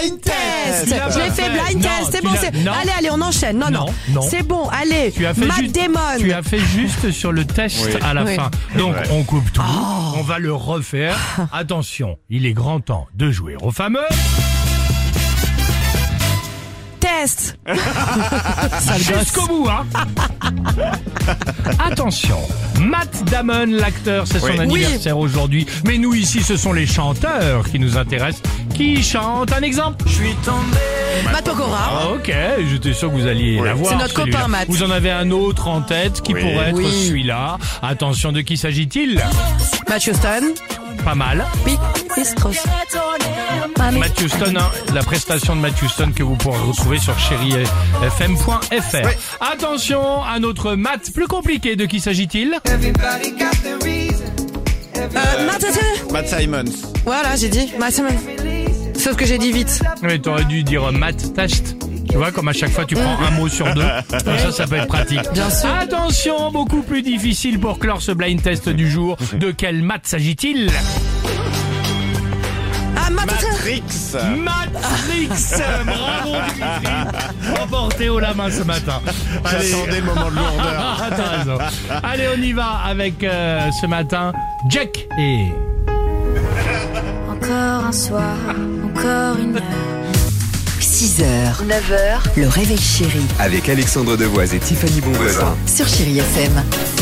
blind test. Je l'ai fait blind test, c'est bon. Allez, on enchaîne. Non. C'est bon, allez. Matt Damon. Tu as fait juste sur le test à la fin. Donc on coupe tout, on va le refaire. Attention, il est grand temps de jouer au fameux... Test. Jusqu'au bout, hein. Attention, Matt Damon, l'acteur, c'est son anniversaire aujourd'hui. Mais nous ici, ce sont les chanteurs qui nous intéressent. Qui chante un exemple? Je suis tombé. Matt Pokora. Ah, ok, j'étais sûr que vous alliez l'avoir. C'est notre copain Matt. Vous en avez un autre en tête qui pourrait être celui-là. Attention, de qui s'agit-il? Matt Houston. Pas mal. Pistros. Matt Houston, la prestation de Matt Houston que vous pourrez retrouver sur chérifm.fr. Attention, un autre Matt plus compliqué. De qui s'agit-il? Matt Simons. Voilà, j'ai dit Matt Simons. Sauf que j'ai dit vite. Mais t'aurais dû dire Matt Test. Tu vois, comme à chaque fois tu prends un mot sur deux. Comme ça peut être pratique. Bien sûr. Attention, beaucoup plus difficile pour clore ce blind test du jour. De quel Matt s'agit-il? Matrix. Matrix. Bravo Dimitri. Remporté haut la main ce matin. J'attendais le moment de lourdeur. T'as raison. Allez, on y va avec ce matin Jack et... Encore un soir, encore une heure. 6h, 9h, le réveil chéri Avec Alexandre Devoise et Tiffany Bonvoisin. sur Chéri FM.